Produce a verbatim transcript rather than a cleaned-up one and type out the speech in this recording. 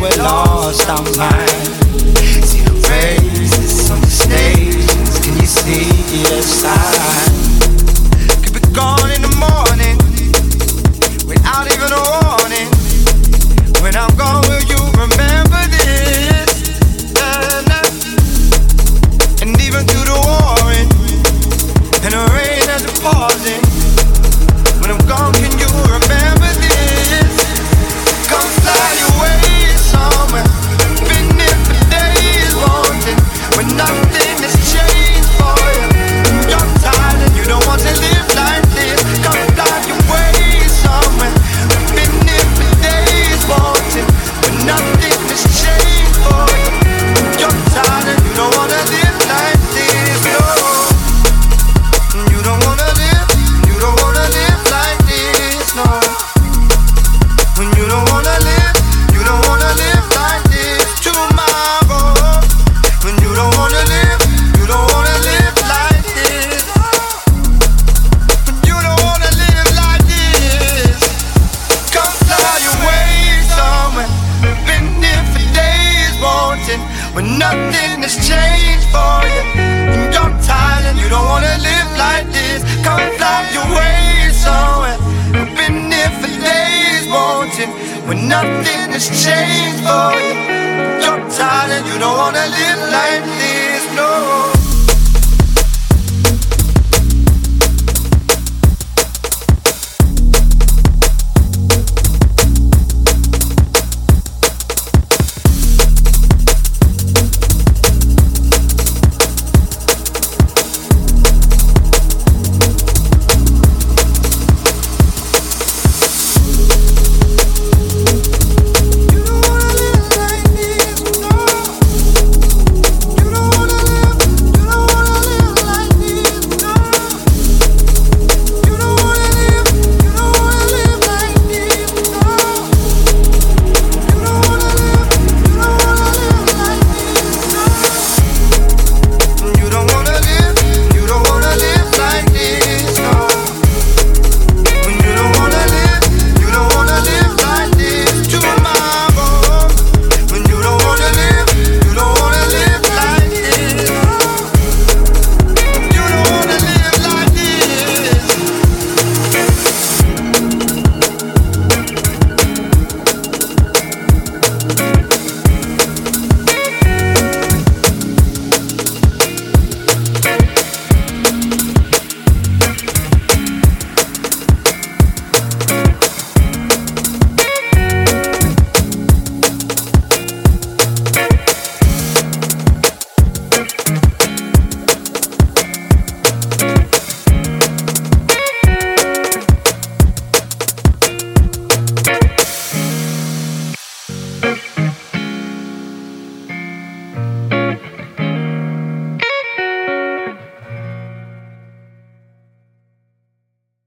we're lost our mind. See the faces on the stages, can you see the sign? Could be gone in the morning, without even a warning. When I'm gone, will you remember this? Nah, nah. And even through the warring and the rain and the pausing, when I'm gone, can you remember this? Come fly away somewhere. Been here for days, wanting when nothing has changed for you. You're tired and you don't want to live like this. Come fly away somewhere. Been here for days, wanting when nothing has changed for you. You're tired and you don't want to live like this. No, you don't want to live. You don't want to live like this. No, when you don't want to live, you don't want to live like this. Tomorrow, when you don't want to live, you don't want to live like this. When you don't want to live like this, come fly away somewhere. Been here for days, wanting when nothing has changed for you. And you're tired and you don't want to live like this. Come fly away somewhere. Been here for days, wanting when nothing has changed for you. You're tired and you don't want to live like this, no.